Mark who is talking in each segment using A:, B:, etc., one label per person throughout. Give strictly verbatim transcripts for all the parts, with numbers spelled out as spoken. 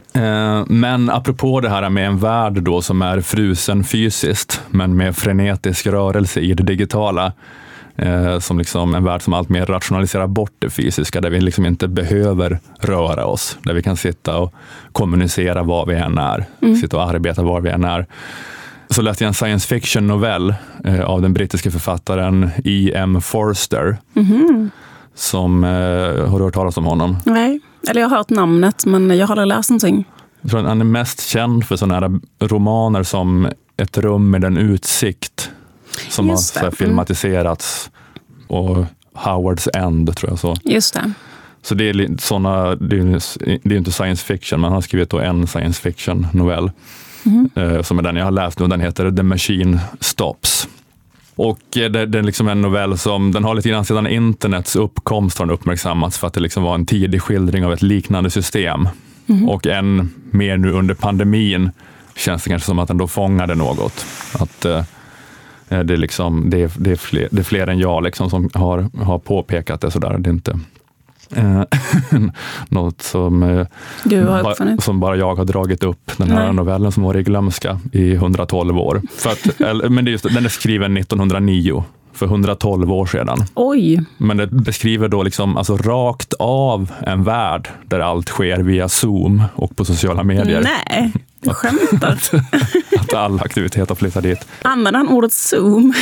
A: Eh, men apropå det här med en värld då som är frusen fysiskt men med frenetisk rörelse i det digitala, eh, som liksom en värld som allt mer rationaliserar bort det fysiska, där vi liksom inte behöver röra oss, där vi kan sitta och kommunicera var vi än är, mm. sitta och arbeta var vi än är. Så läste jag en science fiction novell eh, av den brittiska författaren E M Forster. Mm-hmm. Som, eh, har du hört talas om honom?
B: Nej, eller jag har hört namnet men jag har aldrig läst någonting.
A: Jag tror att han är mest känd för sådana här romaner som Ett rum med en utsikt, som Just har så här, filmatiserats, och Howard's End tror jag så.
B: Just det.
A: Så det är såna, det är, det är inte science fiction, men han har skrivit då en science fiction novell. Mm. Som är den jag har läst nu, den heter The Machine Stops. Och det, det är liksom en novell som, den har lite grann sedan internets uppkomst har den uppmärksammats, för att det liksom var en tidig skildring av ett liknande system. Mm. Och än mer nu under pandemin känns det kanske som att den då fångade något. Att eh, det, är liksom, det, är, det, är fler, det är fler än jag liksom som har, har påpekat det sådär. Det är inte Eh, något som, eh, ba, som bara jag har dragit upp, den här Nej. novellen som var i glömska i hundratolv år. För att, eller, men det är just, den är skriven nittonhundranio, för hundratolv år sedan.
B: Oj.
A: Men det beskriver då liksom, alltså, rakt av en värld där allt sker via Zoom och på sociala medier.
B: Nej, du skämtar.
A: att, att all aktivitet har flyttat dit.
B: Använder han ordet Zoom?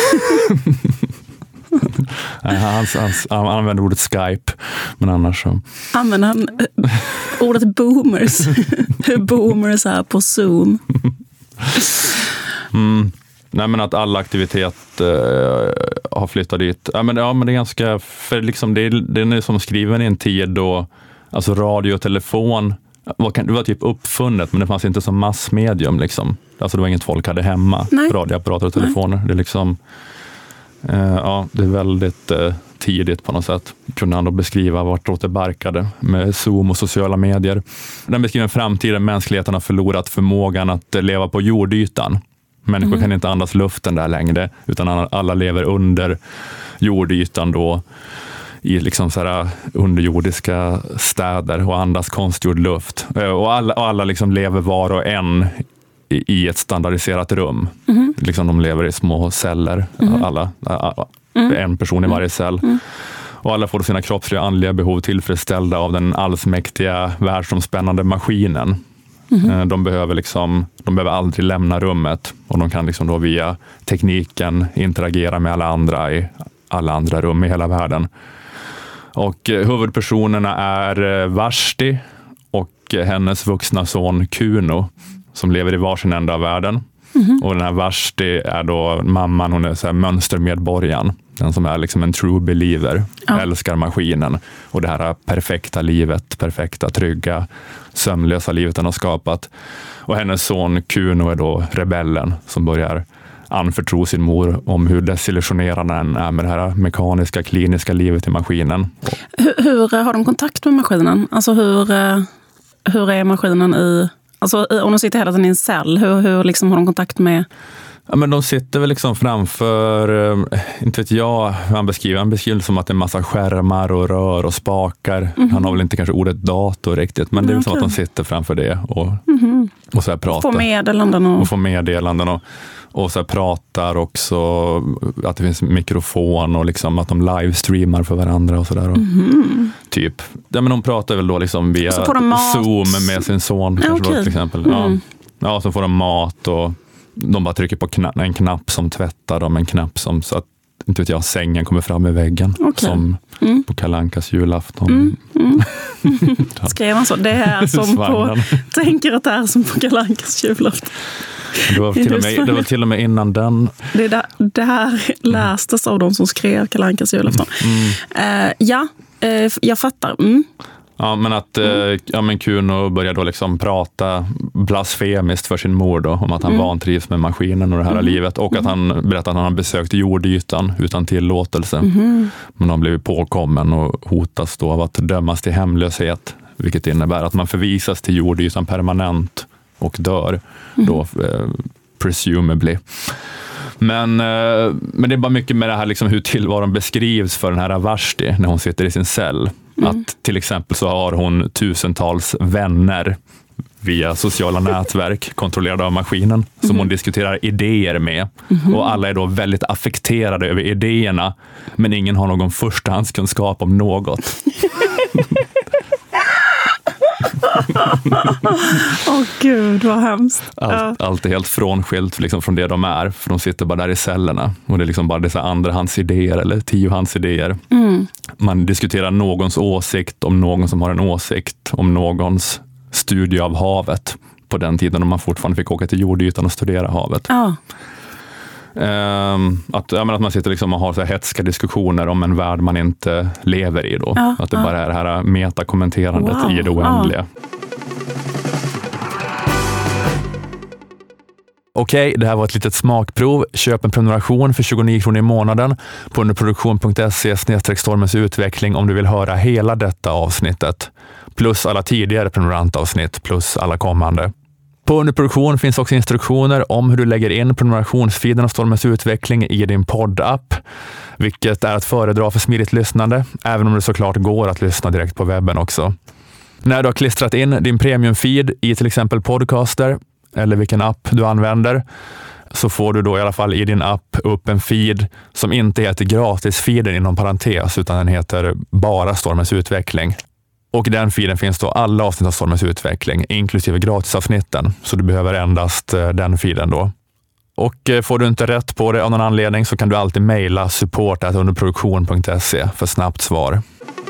A: Nej, han, han, han använder ordet Skype, men annars så.
B: Använder han ordet boomers? Hur boomers är på Zoom?
A: Mm. Nej, men att all aktivitet uh, har flyttat dit. Ja, men, ja, men det är ganska, för liksom det, den är som skriven i en tid då alltså radio och telefon var, det var typ uppfunnet, men det fanns inte som massmedium liksom. Alltså det var inget folk hade hemma. Nej. Radioapparater och telefoner. Nej. Det är liksom Uh, ja, det är väldigt uh, tidigt på något sätt. Kunde han då beskriva vart det barkade med Zoom och sociala medier. Den beskriver en framtid där mänskligheten har förlorat förmågan att uh, leva på jordytan. Människor mm. kan inte andas luften där längre, utan alla lever under jordytan då, i liksom så här underjordiska städer och andas konstgjord luft. Uh, och alla, och alla liksom lever var och en i ett standardiserat rum. Mm. Liksom de lever i små celler. Mm. Alla, alla mm. en person i varje cell. Mm. Och alla får sina kroppsliga och andliga behov tillfredsställda av den allsmäktiga, världsomspännande maskinen. Mm. De behöver liksom, de behöver aldrig lämna rummet, och de kan liksom då via tekniken interagera med alla andra i alla andra rum i hela världen. Och huvudpersonerna är Vashti och hennes vuxna son Kuno, som lever i varsin ända av världen. Mm-hmm. Och den här Vashti är då mamman, hon är så här mönstermedborgaren. Den som är liksom en true believer. Ja. Älskar maskinen. Och det här perfekta livet, perfekta, trygga, sömnlösa livet den har skapat. Och hennes son Kuno är då rebellen som börjar anförtro sin mor om hur desillusionerande den är med det här mekaniska, kliniska livet i maskinen.
B: Hur, hur har de kontakt med maskinen? Alltså hur, hur är maskinen i... Alltså om de sitter hela tiden i en cell, hur, hur liksom har de kontakt med...
A: Ja, men de sitter väl liksom framför, eh, inte vet jag hur han beskriver, han beskriver som att det är en massa skärmar och rör och spakar. Mm-hmm. Han har väl inte kanske ordet dator riktigt, men det är väl okay. som att de sitter framför det och, mm-hmm. och så här pratar.
B: Får meddelanden och...
A: och får meddelanden och, och så här pratar också, att det finns mikrofon och liksom att de livestreamar för varandra och sådär. Mm-hmm. Typ. Ja, men de pratar väl då liksom via Zoom med sin son kanske okay. då, till exempel. Mm. Ja. ja, så får de mat och de bara trycker på kna- en knapp som tvättar dem, en knapp som så att inte vet jag, sängen kommer fram i väggen okay. som mm. på Kalle Ankas julafton. Mm. Mm.
B: Skrev han så? Det är som på, tänker att det är som på Kalle Ankas julafton.
A: Det var, till och med, det var till och med innan den.
B: Det, där, det här lästes av de som skrev Kalle Ankas julafton. Mm. Uh, ja, uh, jag fattar. Mm.
A: Ja, men att mm. ja, men Kuno börjar då liksom prata blasfemiskt för sin mor då, om att han mm. vantrivs med maskinen och det här mm. livet, och att han berättar att han har besökt jordytan utan tillåtelse. Mm. Men han blev påkommen och hotas då av att dömas till hemlöshet, vilket innebär att man förvisas till jordytan permanent och dör mm. då eh, presumably. Men, eh, men det är bara mycket med det här liksom hur tillvaron beskrivs för den här Vashti när hon sitter i sin cell. Mm. Att till exempel så har hon tusentals vänner via sociala nätverk kontrollerade av maskinen som mm. hon diskuterar idéer med. Mm. Och alla är då väldigt affekterade över idéerna, men ingen har någon förstahandskunskap om något.
B: Åh oh, gud, vad hemskt.
A: Allt, ja. allt är helt frånskilt liksom, från det de är, för de sitter bara där i cellerna. Och det är liksom bara dessa andrahandsidéer eller tiohandsidéer. Mm. Man diskuterar någons åsikt om någon som har en åsikt om någons studie av havet på den tiden när man fortfarande fick åka till jordytan och studera havet.
B: Ja.
A: Um, att, ja, men att man sitter liksom och har så här hetska diskussioner om en värld man inte lever i då.
B: Ja,
A: att det
B: ja.
A: bara är det här metakommenterandet wow. i det oändliga. Ja. Okej, det här var ett litet smakprov. Köp en prenumeration för tjugonio kronor i månaden på underproduktion punkt se snedstreck stormens utveckling om du vill höra hela detta avsnittet. Plus alla tidigare prenumerantavsnitt, plus alla kommande. På Underproduktion finns också instruktioner om hur du lägger in prenumerationsfeeden av Stormens utveckling i din poddapp, vilket är att föredra för smidigt lyssnande, även om det såklart går att lyssna direkt på webben också. När du har klistrat in din premiumfeed i till exempel Podcaster eller vilken app du använder, så får du då i alla fall i din app upp en feed som inte heter gratisfeeden inom parentes, utan den heter bara Stormens utveckling. Och i den feeden finns då alla avsnitt av Stormens utveckling, inklusive gratisavsnitten. Så du behöver endast den feeden då. Och får du inte rätt på det av någon anledning så kan du alltid mejla support at underproduktion punkt se för snabbt svar.